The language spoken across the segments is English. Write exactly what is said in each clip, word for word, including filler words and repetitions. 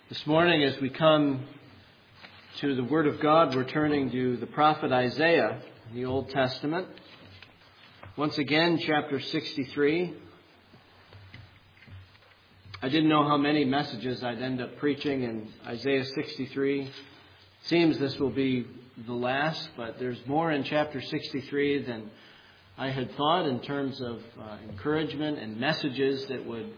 This morning, as we come to the Word of God, we're turning to the prophet Isaiah in the Old Testament. Once again, chapter sixty-three. I didn't know how many messages I'd end up preaching in Isaiah sixty-three. It seems this will be the last, but there's more in chapter sixty-three than I had thought in terms of uh, encouragement and messages that would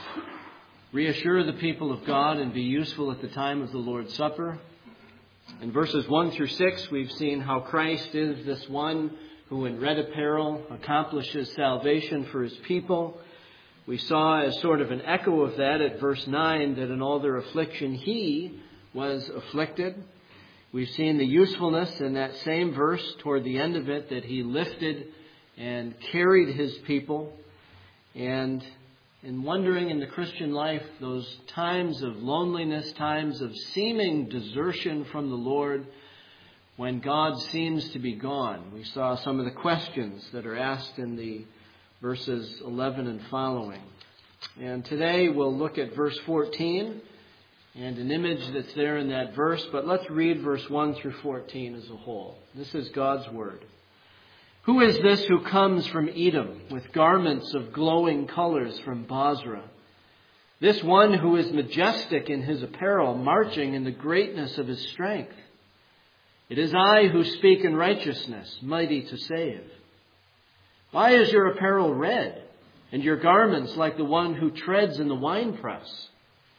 reassure the people of God and be useful at the time of the Lord's Supper. In verses one through six, we've seen how Christ is this one who in red apparel accomplishes salvation for his people. We saw as sort of an echo of that at verse nine that in all their affliction he was afflicted. We've seen the usefulness in that same verse toward the end of it that he lifted and carried his people. And in wondering in the Christian life, those times of loneliness, times of seeming desertion from the Lord, when God seems to be gone. We saw some of the questions that are asked in the verses eleven and following. And today we'll look at verse fourteen and an image that's there in that verse. But let's read verse one through fourteen as a whole. This is God's Word. Who is this who comes from Edom with garments of glowing colors from Bozrah? This one who is majestic in his apparel, marching in the greatness of his strength. It is I who speak in righteousness, mighty to save. Why is your apparel red, and your garments like the one who treads in the winepress?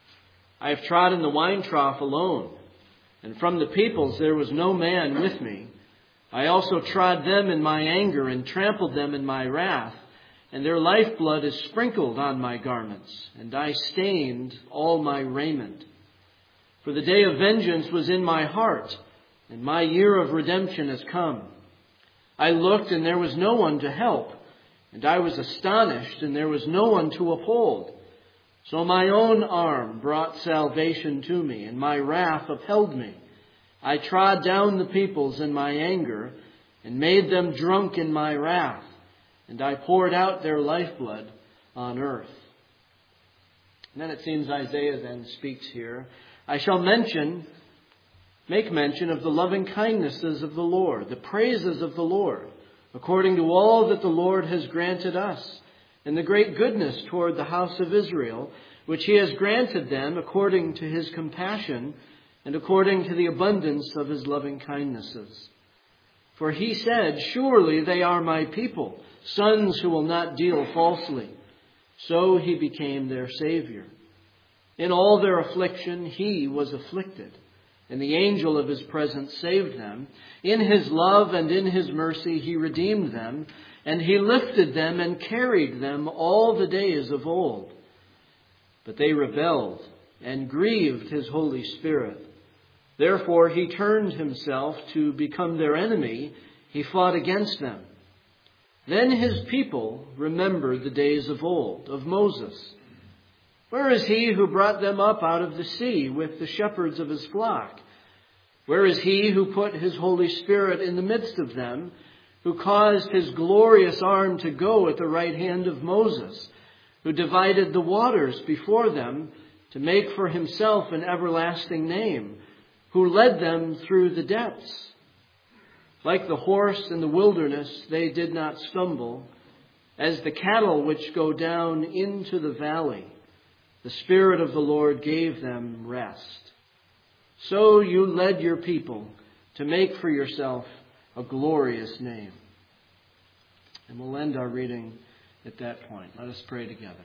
I have trodden the wine trough alone, and from the peoples there was no man with me. I also trod them in my anger and trampled them in my wrath, and their lifeblood is sprinkled on my garments, and I stained all my raiment. For the day of vengeance was in my heart, and my year of redemption has come. I looked, and there was no one to help, and I was astonished, and there was no one to uphold. So my own arm brought salvation to me, and my wrath upheld me. I trod down the peoples in my anger and made them drunk in my wrath, and I poured out their lifeblood on earth. And then it seems Isaiah then speaks here. I shall mention, make mention of the loving kindnesses of the Lord, the praises of the Lord, according to all that the Lord has granted us, and the great goodness toward the house of Israel, which he has granted them according to his compassion, and according to the abundance of his loving kindnesses. For he said, surely they are my people, sons who will not deal falsely. So he became their Savior. In all their affliction he was afflicted, and the angel of his presence saved them. In his love and in his mercy he redeemed them, and he lifted them and carried them all the days of old. But they rebelled and grieved his Holy Spirit. Therefore he turned himself to become their enemy. He fought against them. Then his people remembered the days of old, of Moses. Where is he who brought them up out of the sea with the shepherds of his flock? Where is he who put his Holy Spirit in the midst of them, who caused his glorious arm to go at the right hand of Moses, who divided the waters before them to make for himself an everlasting name, who led them through the depths? Like the horse in the wilderness, they did not stumble. As the cattle which go down into the valley, the Spirit of the Lord gave them rest. So you led your people to make for yourself a glorious name. And we'll end our reading at that point. Let us pray together.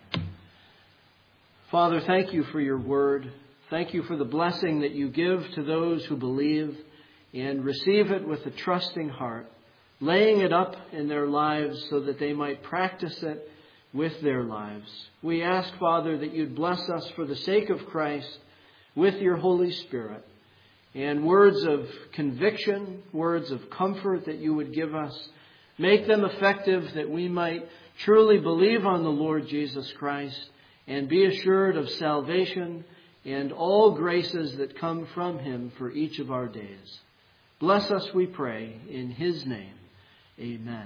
Father, thank you for your word. Thank you for the blessing that you give to those who believe and receive it with a trusting heart, laying it up in their lives so that they might practice it with their lives. We ask, Father, that you'd bless us for the sake of Christ with your Holy Spirit, and words of conviction, words of comfort that you would give us. Make them effective that we might truly believe on the Lord Jesus Christ and be assured of salvation and all graces that come from him for each of our days. Bless us, we pray, in his name. Amen.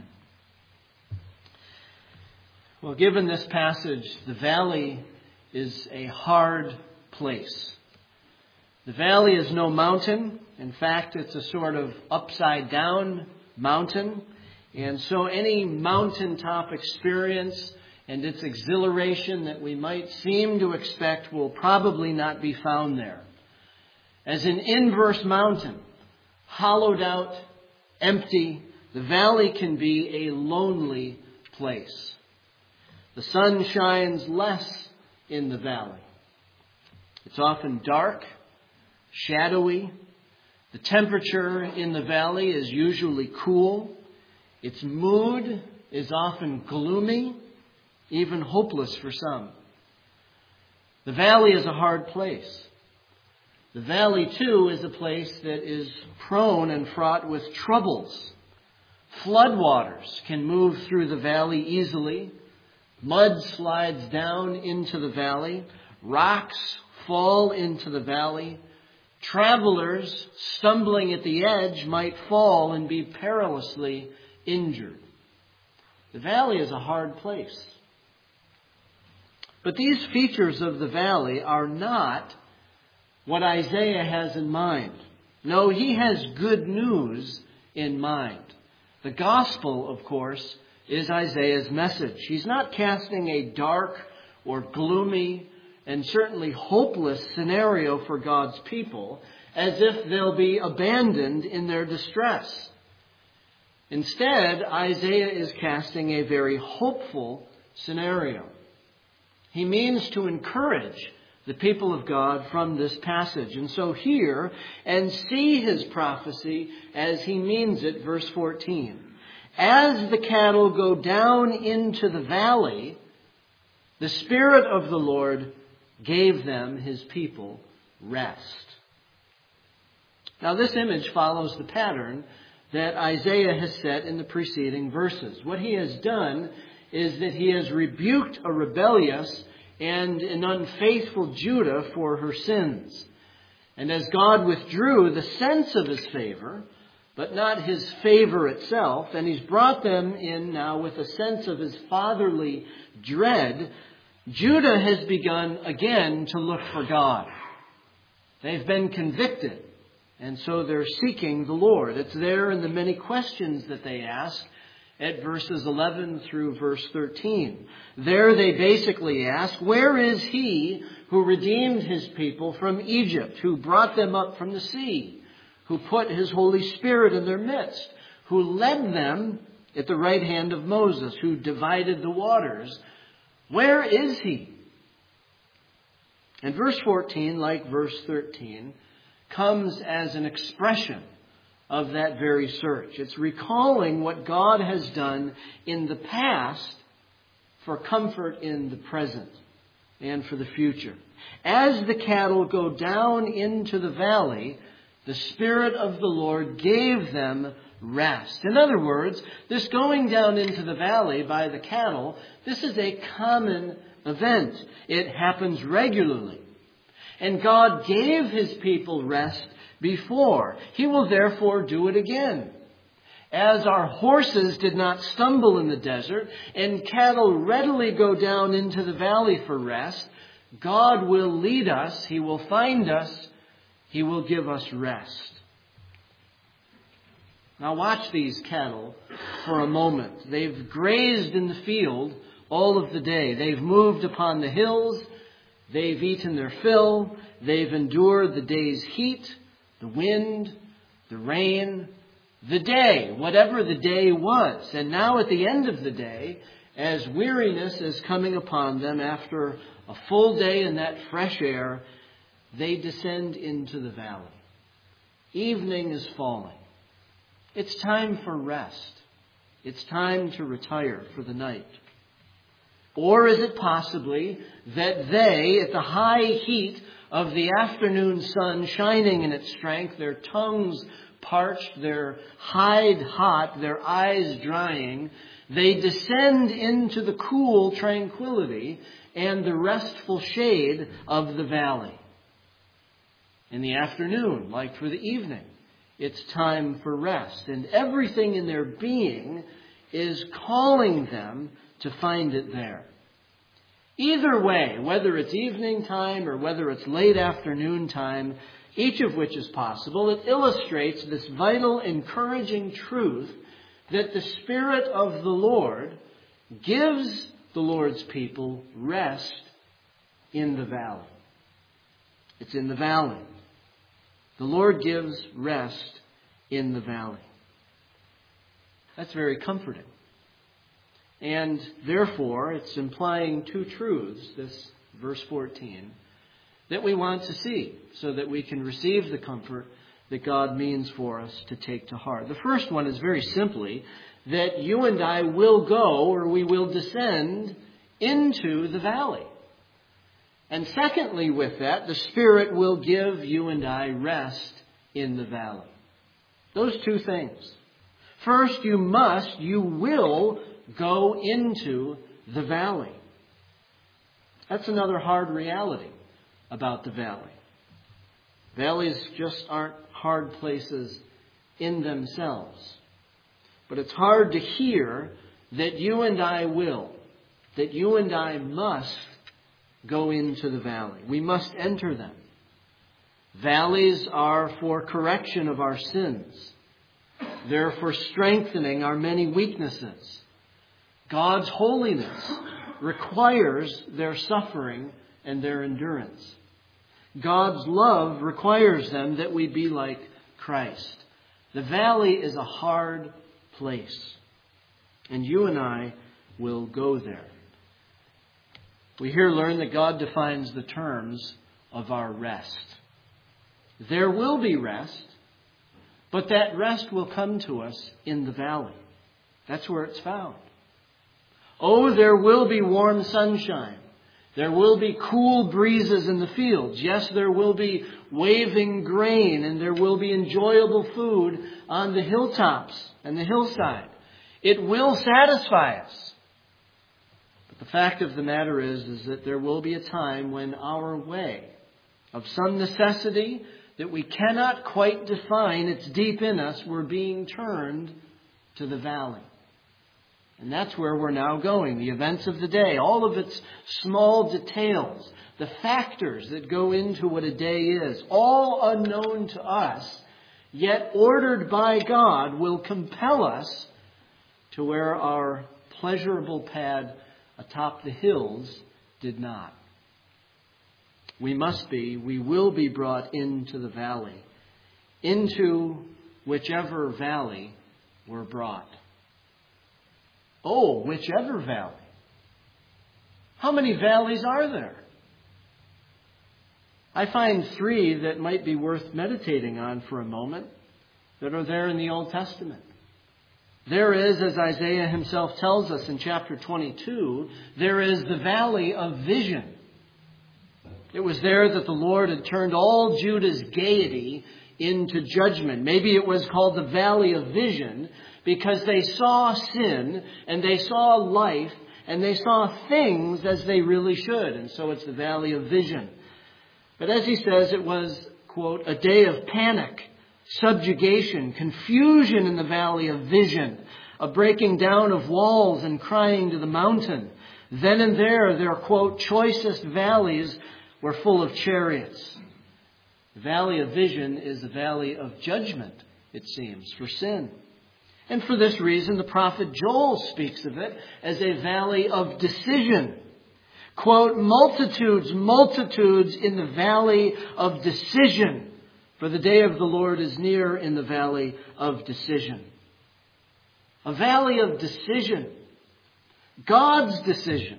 Well, given this passage, the valley is a hard place. The valley is no mountain. In fact, it's a sort of upside down mountain. And so any mountaintop experience and its exhilaration that we might seem to expect will probably not be found there. As an inverse mountain, hollowed out, empty, the valley can be a lonely place. The sun shines less in the valley. It's often dark, shadowy. The temperature in the valley is usually cool. Its mood is often gloomy, even hopeless for some. The valley is a hard place. The valley, too, is a place that is prone and fraught with troubles. Floodwaters can move through the valley easily. Mud slides down into the valley. Rocks fall into the valley. Travelers stumbling at the edge might fall and be perilously injured. The valley is a hard place. But these features of the valley are not what Isaiah has in mind. No, he has good news in mind. The gospel, of course, is Isaiah's message. He's not casting a dark or gloomy and certainly hopeless scenario for God's people as if they'll be abandoned in their distress. Instead, Isaiah is casting a very hopeful scenario. He means to encourage the people of God from this passage. And so hear and see his prophecy as he means it, verse fourteen. As the cattle go down into the valley, the Spirit of the Lord gave them, his people, rest. Now this image follows the pattern that Isaiah has set in the preceding verses. What he has done is that he has rebuked a rebellious and an unfaithful Judah for her sins. And as God withdrew the sense of his favor, but not his favor itself, and he's brought them in now with a sense of his fatherly dread, Judah has begun again to look for God. They've been convicted, and so they're seeking the Lord. It's there in the many questions that they ask at verses eleven through verse thirteen. There they basically ask, where is he who redeemed his people from Egypt, who brought them up from the sea, who put his Holy Spirit in their midst, who led them at the right hand of Moses, who divided the waters? Where is he? And verse fourteen, like verse thirteen, comes as an expression of that very search. It's recalling what God has done in the past for comfort in the present and for the future. As the cattle go down into the valley, the Spirit of the Lord gave them rest. In other words, this going down into the valley by the cattle, this is a common event. It happens regularly. And God gave his people rest before. He will therefore do it again. As our horses did not stumble in the desert and cattle readily go down into the valley for rest, God will lead us. He will find us. He will give us rest. Now watch these cattle for a moment. They've grazed in the field all of the day. They've moved upon the hills. They've eaten their fill. They've endured the day's heat, the wind, the rain, the day, whatever the day was. And now at the end of the day, as weariness is coming upon them after a full day in that fresh air, they descend into the valley. Evening is falling. It's time for rest. It's time to retire for the night. Or is it possibly that they, at the high heat of the afternoon sun shining in its strength, their tongues parched, their hide hot, their eyes drying, they descend into the cool tranquility and the restful shade of the valley. In the afternoon, like for the evening, it's time for rest. And everything in their being is calling them to find it there. Either way, whether it's evening time or whether it's late afternoon time, each of which is possible, it illustrates this vital, encouraging truth that the Spirit of the Lord gives the Lord's people rest in the valley. It's in the valley. The Lord gives rest in the valley. That's very comforting. And therefore, it's implying two truths, this verse fourteen, that we want to see so that we can receive the comfort that God means for us to take to heart. The first one is very simply that you and I will go, or we will descend into the valley. And secondly, with that, the Spirit will give you and I rest in the valley. Those two things. First, you must, you will go into the valley. That's another hard reality about the valley. Valleys just aren't hard places in themselves. But it's hard to hear that you and I will, that you and I must go into the valley. We must enter them. Valleys are for correction of our sins. They're for strengthening our many weaknesses. God's holiness requires their suffering and their endurance. God's love requires them that we be like Christ. The valley is a hard place, and you and I will go there. We here learn that God defines the terms of our rest. There will be rest, but that rest will come to us in the valley. That's where it's found. Oh, there will be warm sunshine. There will be cool breezes in the fields. Yes, there will be waving grain, and there will be enjoyable food on the hilltops and the hillside. It will satisfy us. But the fact of the matter is, is that there will be a time when our way, of some necessity that we cannot quite define, it's deep in us, we're being turned to the valley. And that's where we're now going. The events of the day, all of its small details, the factors that go into what a day is, all unknown to us, yet ordered by God, will compel us to where our pleasurable pad atop the hills did not. We must be, we will be brought into the valley, into whichever valley we're brought. Oh, whichever valley. How many valleys are there? I find three that might be worth meditating on for a moment that are there in the Old Testament. There is, as Isaiah himself tells us in chapter twenty-two, there is the valley of vision. It was there that the Lord had turned all Judah's gaiety into judgment. Maybe it was called the valley of vision because they saw sin and they saw life and they saw things as they really should. And so it's the valley of vision. But as he says, it was, quote, a day of panic, subjugation, confusion in the valley of vision, a breaking down of walls and crying to the mountain. Then and there, their, quote, choicest valleys were full of chariots. The valley of vision is the valley of judgment, it seems, for sin. And for this reason, the prophet Joel speaks of it as a valley of decision. Quote, multitudes, multitudes in the valley of decision. For the day of the Lord is near in the valley of decision. A valley of decision. God's decision.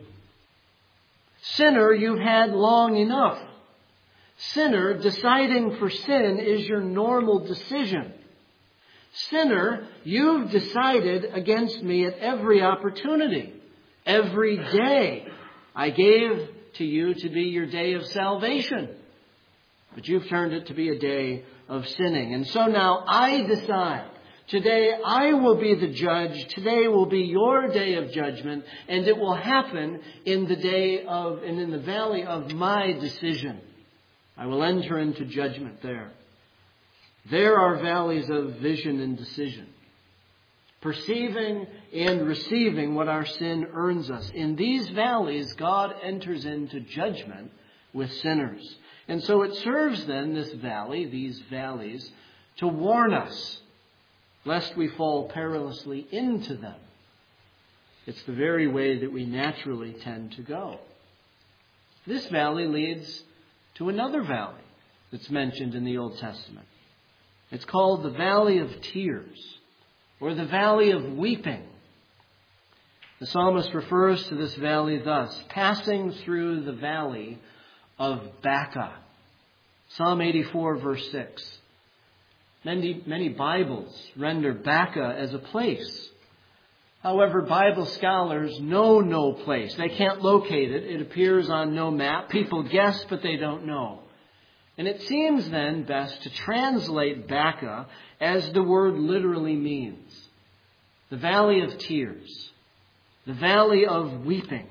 Sinner, you've had long enough. Sinner, deciding for sin is your normal decision. Sinner, you've decided against me at every opportunity. Every day I gave to you to be your day of salvation. But you've turned it to be a day of sinning. And so now I decide. Today I will be the judge. Today will be your day of judgment. And it will happen in the day of, and in the valley of my decision. I will enter into judgment there. There are valleys of vision and decision. Perceiving and receiving what our sin earns us. In these valleys, God enters into judgment with sinners. And so it serves then, this valley, these valleys, to warn us, lest we fall perilously into them. It's the very way that we naturally tend to go. This valley leads to another valley that's mentioned in the Old Testament. It's called the Valley of Tears, or the Valley of Weeping. The psalmist refers to this valley thus: passing through the valley of Baca. Psalm eighty-four, verse six. Many, many Bibles render Baca as a place. However, Bible scholars know no place. They can't locate it. It appears on no map. People guess, but they don't know. And it seems then best to translate Baca as the word literally means: the Valley of Tears, the Valley of Weeping.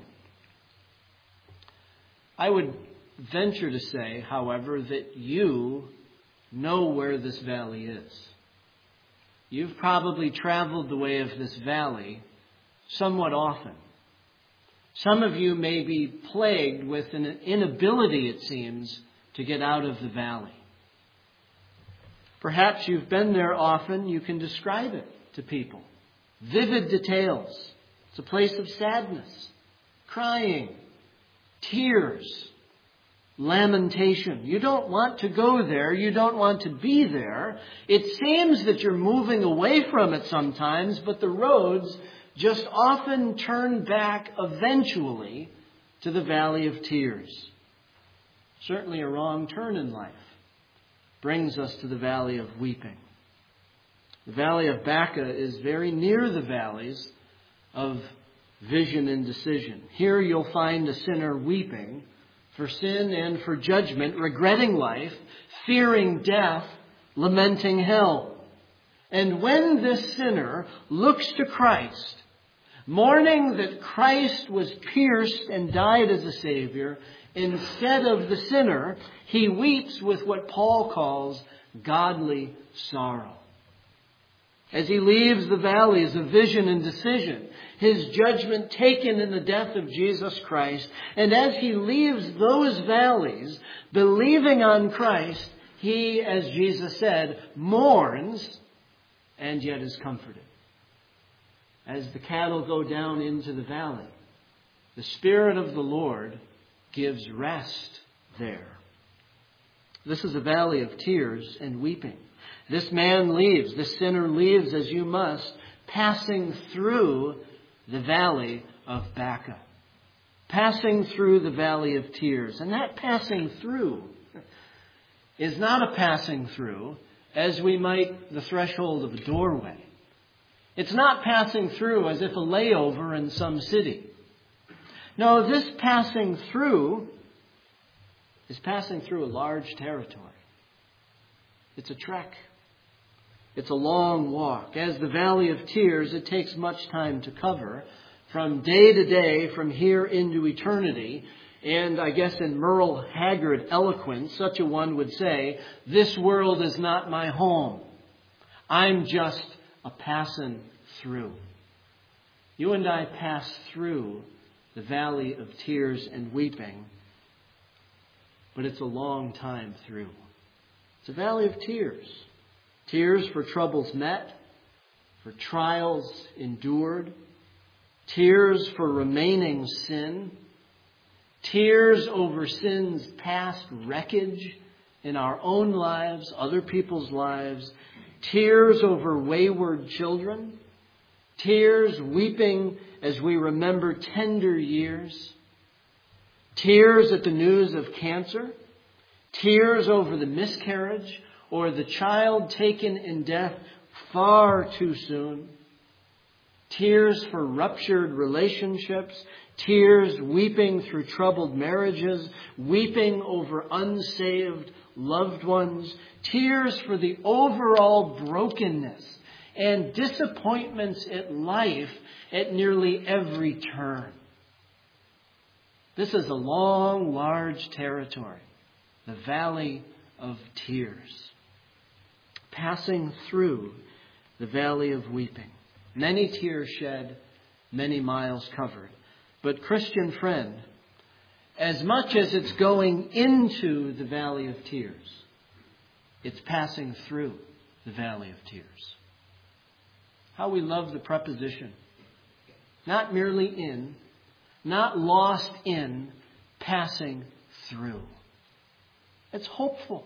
I would venture to say, however, that you know where this valley is. You've probably traveled the way of this valley somewhat often. Some of you may be plagued with an inability, it seems, to get out of the valley. Perhaps you've been there often. You can describe it to people. Vivid details. It's a place of sadness, crying, tears, lamentation. You don't want to go there. You don't want to be there. It seems that you're moving away from it sometimes, but the roads just often turn back eventually to the Valley of Tears. Certainly a wrong turn in life brings us to the Valley of Weeping. The Valley of Baca is very near the valleys of vision and decision. Here you'll find a sinner weeping for sin and for judgment, regretting life, fearing death, lamenting hell. And when this sinner looks to Christ, mourning that Christ was pierced and died as a Savior, instead of the sinner, he weeps with what Paul calls godly sorrow. As he leaves the valleys of vision and decision, his judgment taken in the death of Jesus Christ, and as he leaves those valleys, believing on Christ, he, as Jesus said, mourns and yet is comforted. As the cattle go down into the valley, the Spirit of the Lord gives rest there. This is a valley of tears and weeping. This man leaves, this sinner leaves, as you must, passing through the valley of Baca. Passing through the valley of tears. And that passing through is not a passing through as we might the threshold of a doorway. It's not passing through as if a layover in some city. No, this passing through is passing through a large territory. It's a trek. It's a long walk. As the Valley of Tears, it takes much time to cover from day to day, from here into eternity. And I guess in Merle Haggard eloquence, such a one would say, this world is not my home. I'm just a passing through. You and I pass through the Valley of Tears and Weeping, but it's a long time through. It's a valley of tears. Tears for troubles met, for trials endured, tears for remaining sin, tears over sin's past wreckage in our own lives, other people's lives, tears over wayward children, tears weeping as we remember tender years, tears at the news of cancer, tears over the miscarriage or the child taken in death far too soon, tears for ruptured relationships, tears weeping through troubled marriages, weeping over unsaved loved ones, tears for the overall brokenness and disappointments in life at nearly every turn. This is a long, large territory, the Valley of Tears. Passing through the Valley of Weeping. Many tears shed, many miles covered. But Christian friend, as much as it's going into the valley of tears, it's passing through the valley of tears. How we love the preposition. Not merely in, not lost in, passing through. It's hopeful.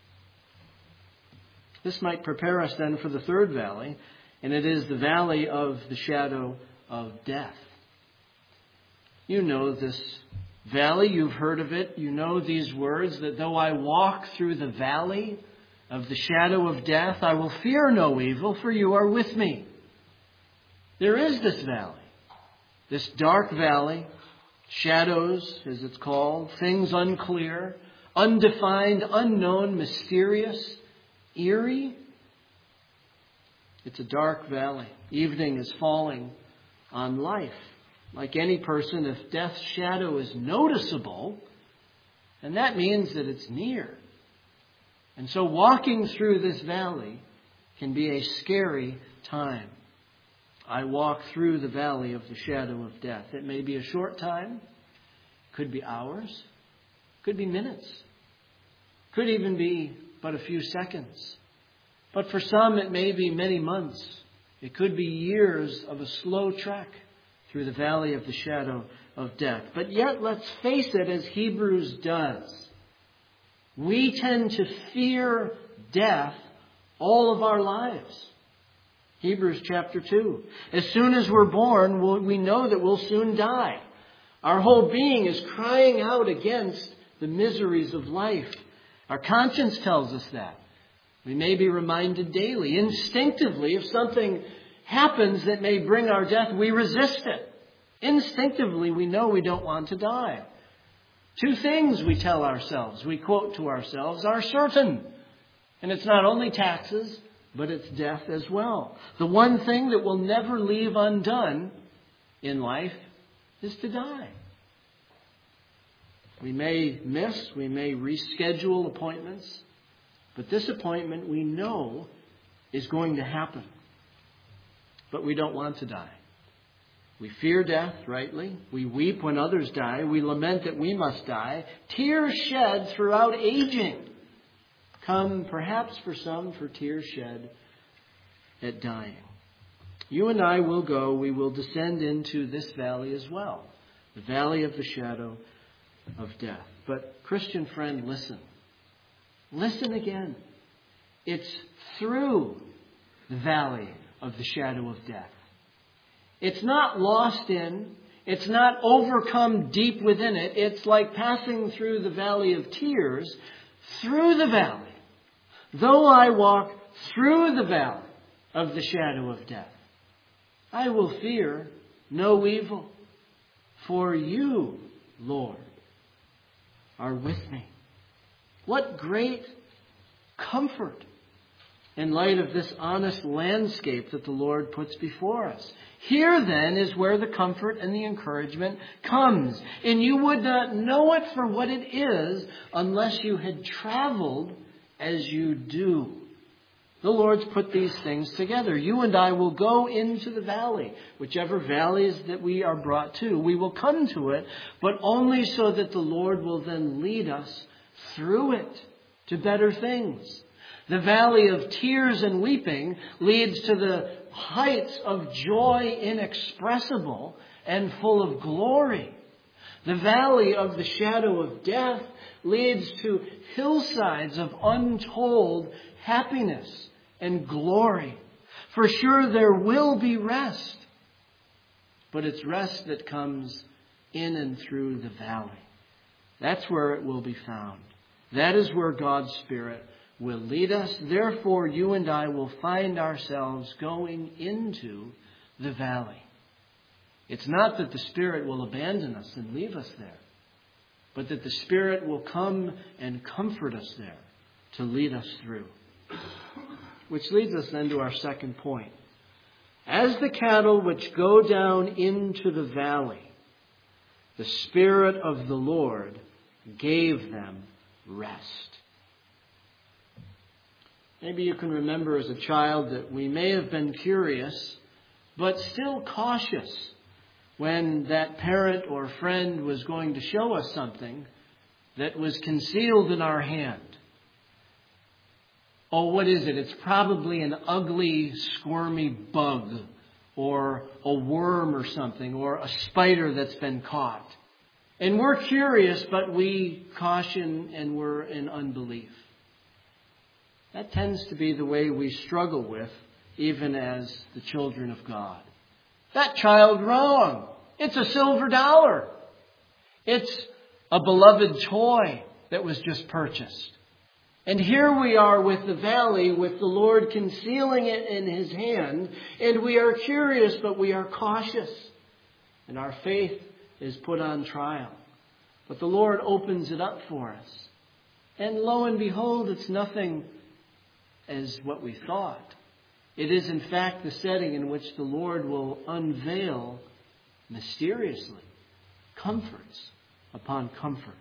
This might prepare us then for the third valley, and it is the valley of the shadow of death. You know this valley, you've heard of it, you know these words, that though I walk through the valley of the shadow of death, I will fear no evil, for you are with me. There is this valley, this dark valley, shadows, as it's called, things unclear, undefined, unknown, mysterious, eerie. It's a dark valley. Evening is falling on life. Like any person, if death's shadow is noticeable, and that means that it's near. And so walking through this valley can be a scary time. I walk through the valley of the shadow of death. It may be a short time, could be hours, could be minutes, could even be but a few seconds. But for some, it may be many months. It could be years of a slow trek through the valley of the shadow of death. But yet, let's face it, as Hebrews does, we tend to fear death all of our lives. Hebrews chapter two. As soon as we're born, we know that we'll soon die. Our whole being is crying out against the miseries of life. Our conscience tells us that. We may be reminded daily, instinctively, if something happens that may bring our death, we resist it. Instinctively, we know we don't want to die. Two things we tell ourselves, we quote to ourselves, are certain. And it's not only taxes, but it's death as well. The one thing that will never leave undone in life is to die. We may miss, we may reschedule appointments, but this appointment we know is going to happen. But we don't want to die. We fear death, rightly. We weep when others die. We lament that we must die. Tears shed throughout aging come, perhaps for some, for tears shed at dying. You and I will go, we will descend into this valley as well. The valley of the shadow of death. But, Christian friend, listen. Listen again. It's through the valley of the shadow of death. It's not lost in. It's not overcome deep within it. It's like passing through the valley of tears, through the valley. Though I walk through the valley of the shadow of death, I will fear no evil. For you, Lord, are with me. What great comfort in light of this honest landscape that the Lord puts before us. Here then is where the comfort and the encouragement comes. And you would not know it for what it is unless you had traveled as you do. The Lord's put these things together. You and I will go into the valley, whichever valleys that we are brought to. We will come to it, but only so that the Lord will then lead us through it to better things. The valley of tears and weeping leads to the heights of joy inexpressible and full of glory. The valley of the shadow of death leads to hillsides of untold happiness and glory. For sure there will be rest, but it's rest that comes in and through the valley. That's where it will be found. That is where God's Spirit will lead us. Therefore, you and I will find ourselves going into the valley. It's not that the Spirit will abandon us and leave us there, but that the Spirit will come and comfort us there to lead us through. Which leads us then to our second point. As the cattle which go down into the valley, the Spirit of the Lord gave them rest. Maybe you can remember as a child that we may have been curious, but still cautious when that parent or friend was going to show us something that was concealed in our hand. Oh, what is it? It's probably an ugly, squirmy bug or a worm or something, or a spider that's been caught. And we're curious, but we caution and we're in unbelief. That tends to be the way we struggle with, even as the children of God. That child wrong. It's a silver dollar. It's a beloved toy that was just purchased. And here we are with the valley, with the Lord concealing it in His hand. And we are curious, but we are cautious. And our faith is put on trial. But the Lord opens it up for us. And lo and behold, it's nothing as what we thought. It is in fact the setting in which the Lord will unveil mysteriously comforts upon comfort.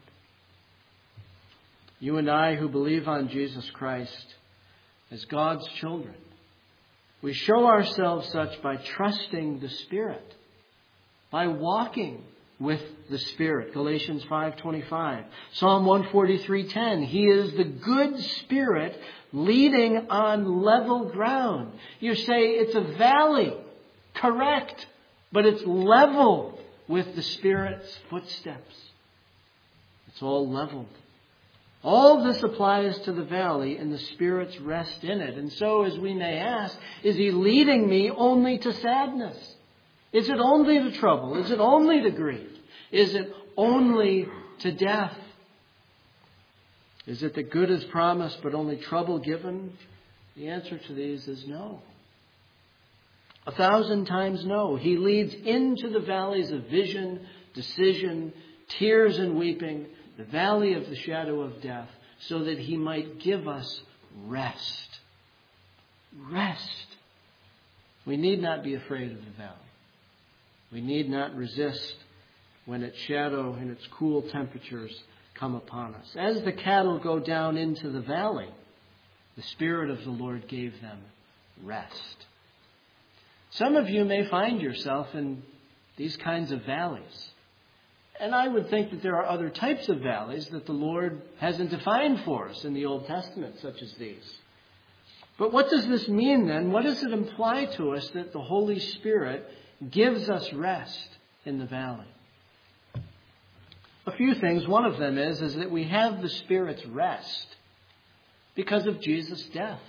You and I who believe on Jesus Christ as God's children, we show ourselves such by trusting the Spirit, by walking with the Spirit. Galatians five twenty-five, Psalm one forty-three ten. He is the good Spirit leading on level ground. You say it's a valley. Correct. But it's level with the Spirit's footsteps. It's all leveled. All this applies to the valley and the Spirit's rest in it. And so, as we may ask, is He leading me only to sadness? Is it only to trouble? Is it only to grief? Is it only to death? Is it that good is promised but only trouble given? The answer to these is no. A thousand times no. He leads into the valleys of vision, decision, tears and weeping, the valley of the shadow of death, so that He might give us rest. Rest. We need not be afraid of the valley. We need not resist when its shadow and its cool temperatures come upon us. As the cattle go down into the valley, the Spirit of the Lord gave them rest. Some of you may find yourself in these kinds of valleys. And I would think that there are other types of valleys that the Lord hasn't defined for us in the Old Testament, such as these. But what does this mean then? What does it imply to us that the Holy Spirit gives us rest in the valley? A few things. One of them is, is that we have the Spirit's rest because of Jesus' death.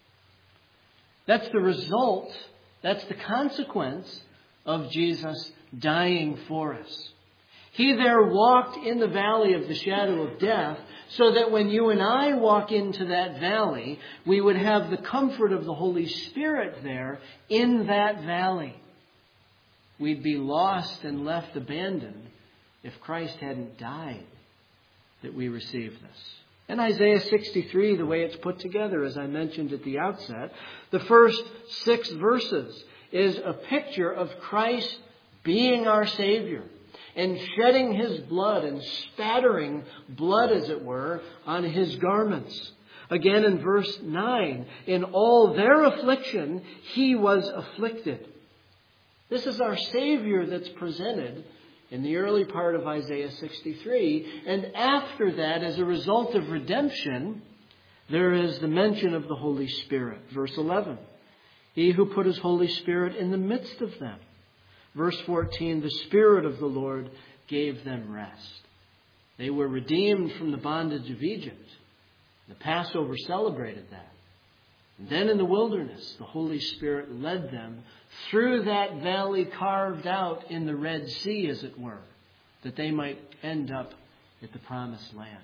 That's the result, that's the consequence of Jesus dying for us. He there walked in the valley of the shadow of death so that when you and I walk into that valley, we would have the comfort of the Holy Spirit there in that valley. We'd be lost and left abandoned if Christ hadn't died that we receive this. In Isaiah sixty-three, the way it's put together, as I mentioned at the outset, the first six verses is a picture of Christ being our Savior and shedding His blood and spattering blood, as it were, on His garments. Again in verse nine, in all their affliction, He was afflicted. This is our Savior that's presented in the early part of Isaiah sixty-three. And after that, as a result of redemption, there is the mention of the Holy Spirit. Verse eleven, He who put His Holy Spirit in the midst of them. Verse fourteen, the Spirit of the Lord gave them rest. They were redeemed from the bondage of Egypt. The Passover celebrated that. And then in the wilderness, the Holy Spirit led them through that valley carved out in the Red Sea, as it were, that they might end up at the promised land.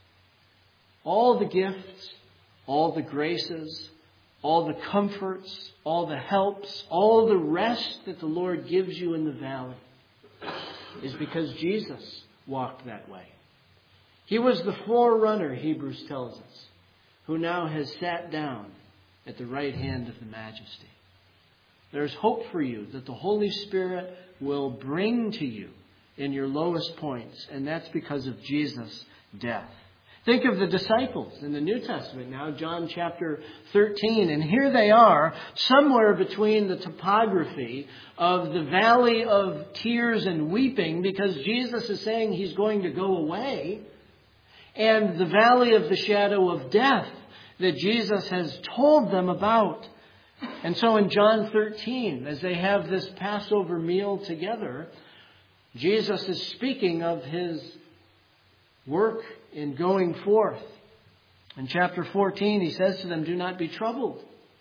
All the gifts, all the graces, all the comforts, all the helps, all the rest that the Lord gives you in the valley is because Jesus walked that way. He was the forerunner, Hebrews tells us, who now has sat down at the right hand of the Majesty. There's hope for you that the Holy Spirit will bring to you in your lowest points, and that's because of Jesus' death. Think of the disciples in the New Testament now, John chapter thirteen. And here they are, somewhere between the topography of the valley of tears and weeping, because Jesus is saying he's going to go away, and the valley of the shadow of death that Jesus has told them about. And so in John thirteen, as they have this Passover meal together, Jesus is speaking of his work in going forth. In chapter fourteen, he says to them, "Do not be troubled."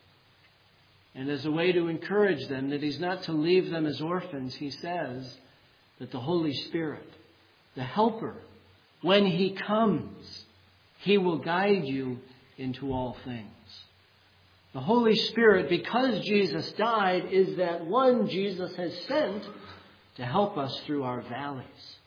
And as a way to encourage them that he's not to leave them as orphans, he says that the Holy Spirit, the Helper, when he comes, he will guide you into all things. The Holy Spirit, because Jesus died, is that one Jesus has sent to help us through our valleys.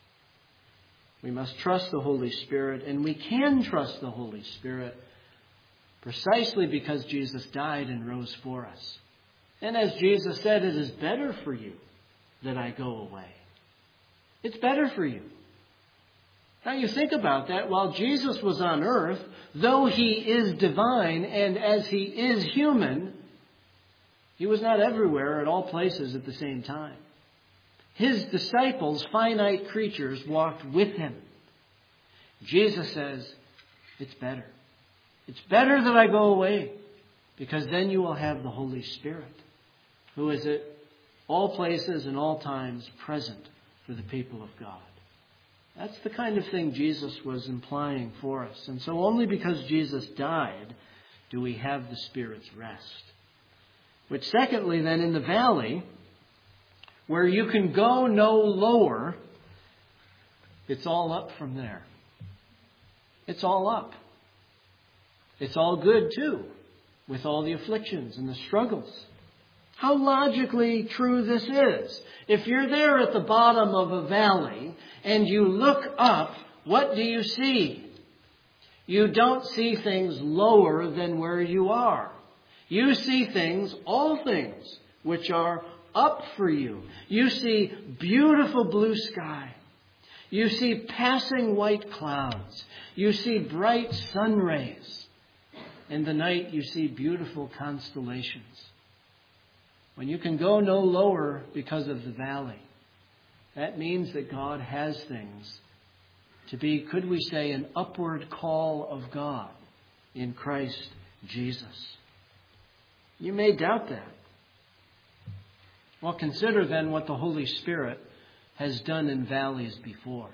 We must trust the Holy Spirit, and we can trust the Holy Spirit precisely because Jesus died and rose for us. And as Jesus said, it is better for you that I go away. It's better for you. Now you think about that. While Jesus was on earth, though he is divine and as he is human, he was not everywhere at all places at the same time. His disciples, finite creatures, walked with him. Jesus says, it's better. It's better that I go away, because then you will have the Holy Spirit, who is at all places and all times present for the people of God. That's the kind of thing Jesus was implying for us. And so only because Jesus died do we have the Spirit's rest. Which secondly, then, in the valley, where you can go no lower, it's all up from there. It's all up. It's all good, too, with all the afflictions and the struggles. How logically true this is. If you're there at the bottom of a valley and you look up, what do you see? You don't see things lower than where you are. You see things, all things, which are up for you. You see beautiful blue sky. You see passing white clouds. You see bright sun rays. In the night you see beautiful constellations. When you can go no lower because of the valley, that means that God has things to be, could we say, an upward call of God in Christ Jesus. You may doubt that. Well, consider then what the Holy Spirit has done in valleys before.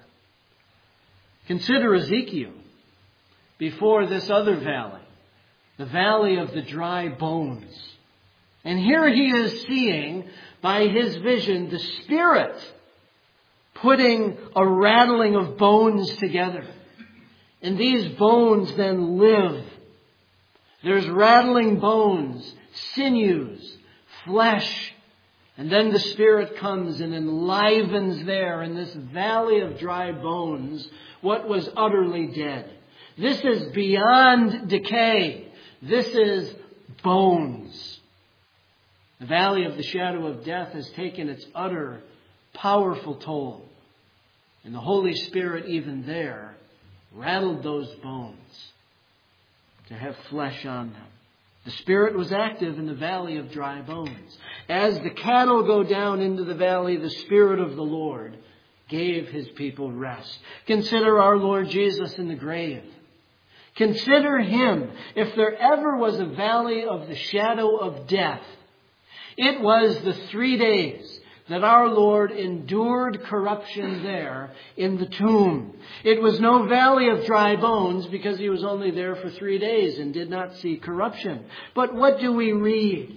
Consider Ezekiel before this other valley, the valley of the dry bones. And here he is seeing, by his vision, the Spirit putting a rattling of bones together. And these bones then live. There's rattling bones, sinews, flesh. And then the Spirit comes and enlivens there in this valley of dry bones what was utterly dead. This is beyond decay. This is bones. The valley of the shadow of death has taken its utter, powerful toll. And the Holy Spirit, even there, rattled those bones to have flesh on them. The Spirit was active in the valley of dry bones. As the cattle go down into the valley, the Spirit of the Lord gave his people rest. Consider our Lord Jesus in the grave. Consider him. If there ever was a valley of the shadow of death, it was the three days that our Lord endured corruption there in the tomb. It was no valley of dry bones because he was only there for three days and did not see corruption. But what do we read?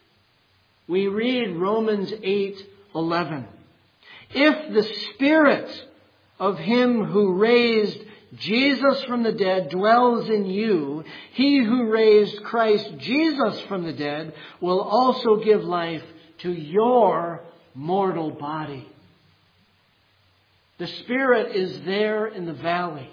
We read Romans eight eleven. If the Spirit of him who raised Jesus from the dead dwells in you, he who raised Christ Jesus from the dead will also give life to your mortal body. The Spirit is there in the valley.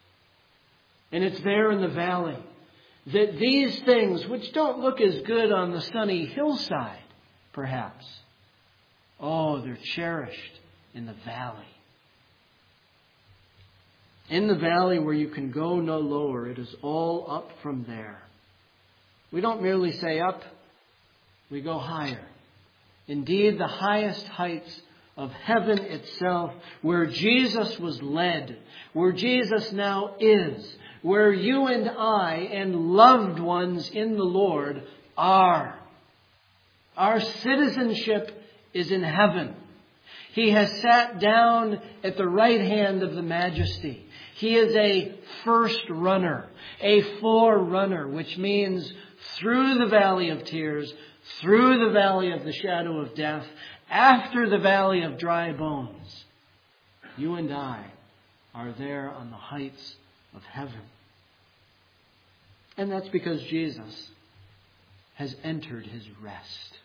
And it's there in the valley that these things, which don't look as good on the sunny hillside, perhaps, oh, they're cherished in the valley. In the valley where you can go no lower, it is all up from there. We don't merely say up, we go higher. Indeed, the highest heights of heaven itself, where Jesus was led, where Jesus now is, where you and I and loved ones in the Lord are. Our citizenship is in heaven. He has sat down at the right hand of the Majesty. He is a first runner, a forerunner, which means through the valley of tears, through the valley of the shadow of death, after the valley of dry bones, you and I are there on the heights of heaven. And that's because Jesus has entered his rest.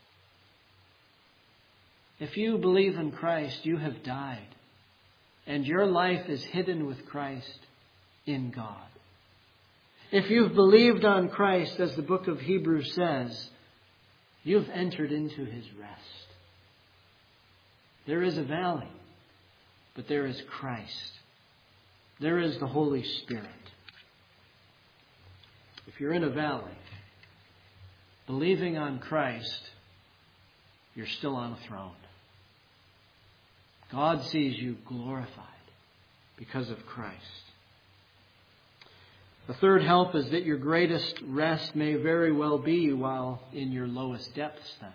If you believe in Christ, you have died, and your life is hidden with Christ in God. If you've believed on Christ, as the book of Hebrews says, you've entered into his rest. There is a valley, but there is Christ. There is the Holy Spirit. If you're in a valley, believing on Christ, you're still on a throne. God sees you glorified because of Christ. The third help is that your greatest rest may very well be while in your lowest depths then.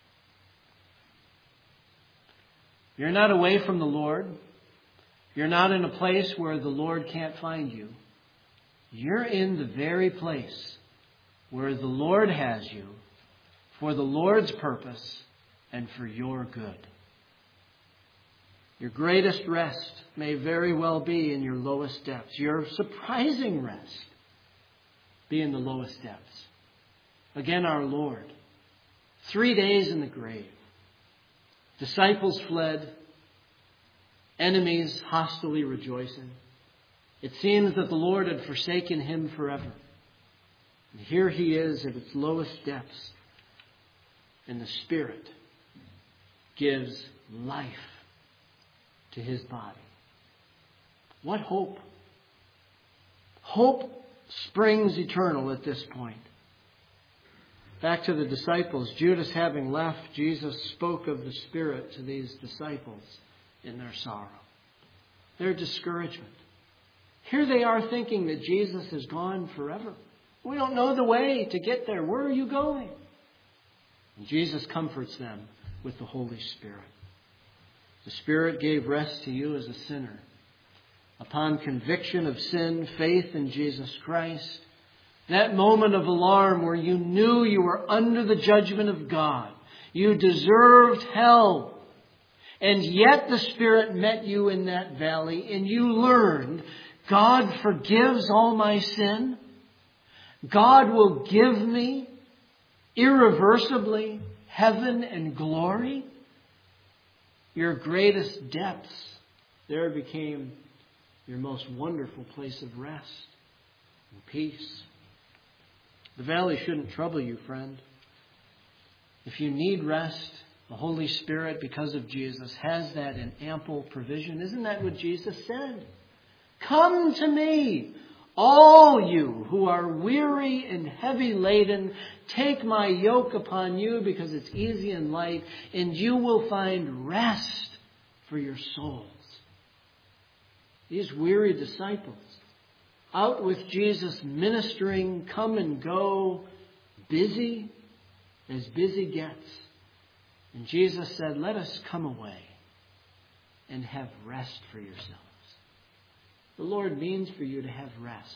You're not away from the Lord. You're not in a place where the Lord can't find you. You're in the very place where the Lord has you for the Lord's purpose and for your good. Your greatest rest may very well be in your lowest depths. Your surprising rest be in the lowest depths. Again, our Lord, three days in the grave. Disciples fled, enemies hostilely rejoicing. It seems that the Lord had forsaken him forever. And here he is at its lowest depths, and the Spirit gives life to his body. What hope! Hope springs eternal at this point. Back to the disciples. Judas having left, Jesus spoke of the Spirit to these disciples in their sorrow, their discouragement. Here they are thinking that Jesus is gone forever. We don't know the way to get there. Where are you going? And Jesus comforts them with the Holy Spirit. The Spirit gave rest to you as a sinner. Upon conviction of sin, faith in Jesus Christ, that moment of alarm where you knew you were under the judgment of God, you deserved hell, and yet the Spirit met you in that valley, and you learned God forgives all my sin. God will give me irreversibly heaven and glory. Your greatest depths there became your most wonderful place of rest and peace. The valley shouldn't trouble you, friend. If you need rest, the Holy Spirit, because of Jesus, has that in ample provision. Isn't that what Jesus said? Come to me, all you who are weary and heavy laden. Take my yoke upon you because it's easy and light, and you will find rest for your souls. These weary disciples, out with Jesus ministering, come and go, busy as busy gets. And Jesus said, let us come away and have rest for yourselves. The Lord means for you to have rest.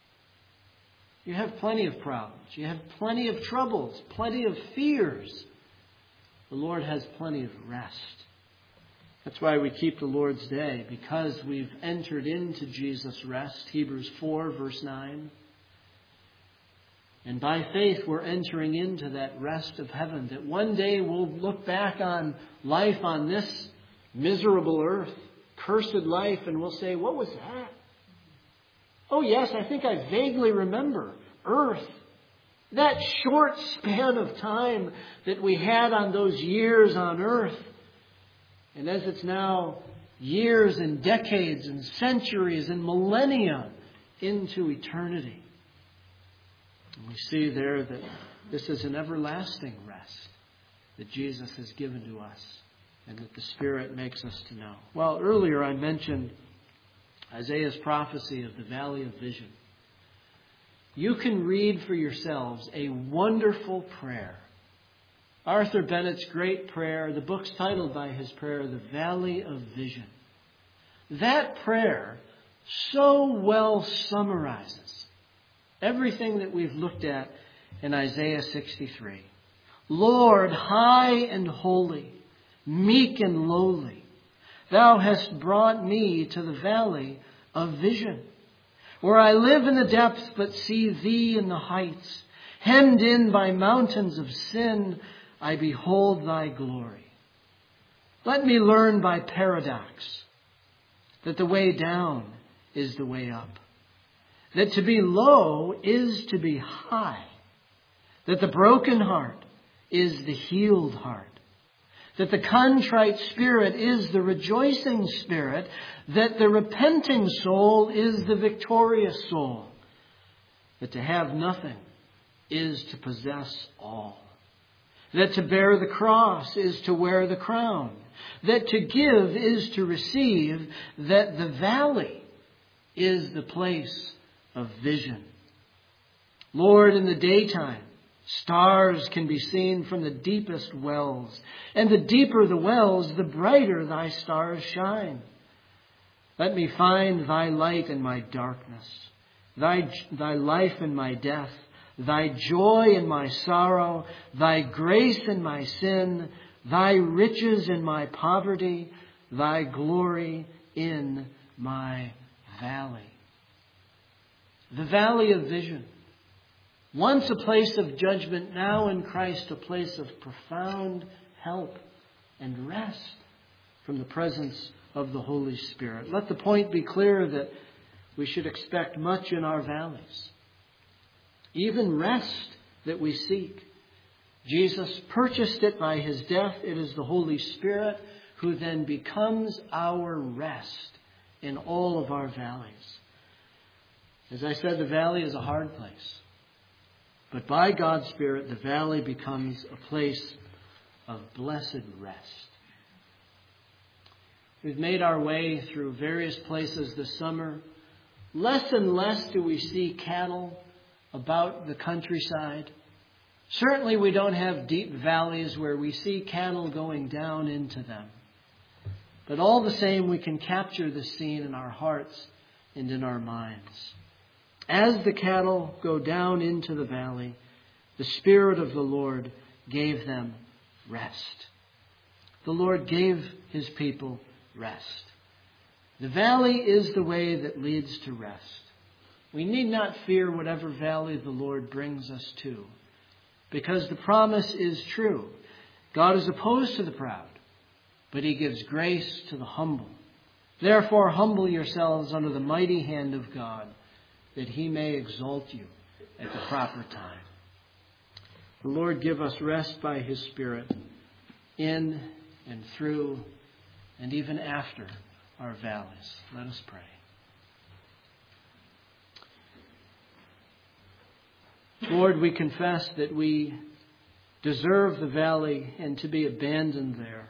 You have plenty of problems. You have plenty of troubles, plenty of fears. The Lord has plenty of rest. That's why we keep the Lord's Day, because we've entered into Jesus' rest. Hebrews four, verse nine. And by faith, we're entering into that rest of heaven, that one day we'll look back on life on this miserable earth, cursed life, and we'll say, what was that? Oh, yes, I think I vaguely remember earth. That short span of time that we had on those years on earth. And as it's now years and decades and centuries and millennia into eternity. And we see there that this is an everlasting rest that Jesus has given to us and that the Spirit makes us to know. Well, earlier I mentioned Isaiah's prophecy of the Valley of Vision. You can read for yourselves a wonderful prayer. Arthur Bennett's great prayer, the book's titled by his prayer, The Valley of Vision. That prayer so well summarizes everything that we've looked at in Isaiah sixty-three. Lord, high and holy, meek and lowly, Thou hast brought me to the valley of vision, where I live in the depths but see Thee in the heights. Hemmed in by mountains of sin, I behold Thy glory. Let me learn by paradox that the way down is the way up, that to be low is to be high, that the broken heart is the healed heart, that the contrite spirit is the rejoicing spirit, that the repenting soul is the victorious soul, that to have nothing is to possess all, that to bear the cross is to wear the crown, that to give is to receive, that the valley is the place of vision. Lord, in the daytime, stars can be seen from the deepest wells, and the deeper the wells, the brighter Thy stars shine. Let me find Thy light in my darkness, Thy, Thy life in my death, Thy joy in my sorrow, Thy grace in my sin, Thy riches in my poverty, Thy glory in my valley. The valley of vision. Once a place of judgment, now in Christ a place of profound help and rest from the presence of the Holy Spirit. Let the point be clear that we should expect much in our valleys, even rest that we seek. Jesus purchased it by His death. It is the Holy Spirit who then becomes our rest in all of our valleys. As I said, the valley is a hard place. But by God's Spirit, the valley becomes a place of blessed rest. We've made our way through various places this summer. Less and less do we see cattle about the countryside. Certainly we don't have deep valleys where we see cattle going down into them. But all the same, we can capture the scene in our hearts and in our minds. As the cattle go down into the valley, the Spirit of the Lord gave them rest. The Lord gave His people rest. The valley is the way that leads to rest. We need not fear whatever valley the Lord brings us to, because the promise is true. God is opposed to the proud, but He gives grace to the humble. Therefore, humble yourselves under the mighty hand of God, that He may exalt you at the proper time. The Lord give us rest by His Spirit in and through and even after our valleys. Let us pray. Lord, we confess that we deserve the valley and to be abandoned there.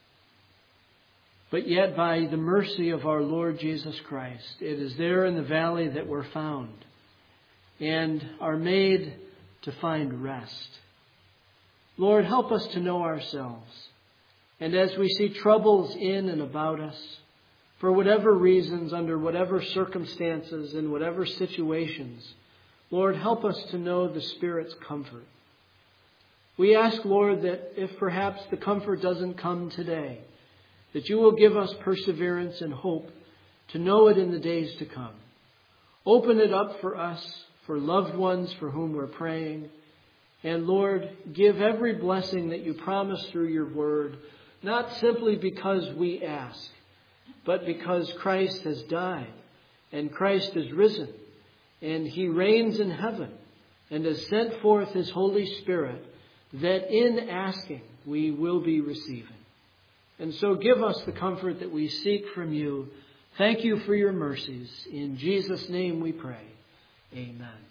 But yet by the mercy of our Lord Jesus Christ, it is there in the valley that we're found and are made to find rest. Lord, help us to know ourselves. And as we see troubles in and about us, for whatever reasons, under whatever circumstances, in whatever situations, Lord, help us to know the Spirit's comfort. We ask, Lord, that if perhaps the comfort doesn't come today, that You will give us perseverance and hope to know it in the days to come. Open it up for us, for loved ones for whom we're praying. And Lord, give every blessing that You promise through Your word, not simply because we ask, but because Christ has died and Christ has risen and He reigns in heaven and has sent forth His Holy Spirit, that in asking we will be receiving. And so give us the comfort that we seek from you. Thank you for your mercies. In Jesus' name we pray. Amen.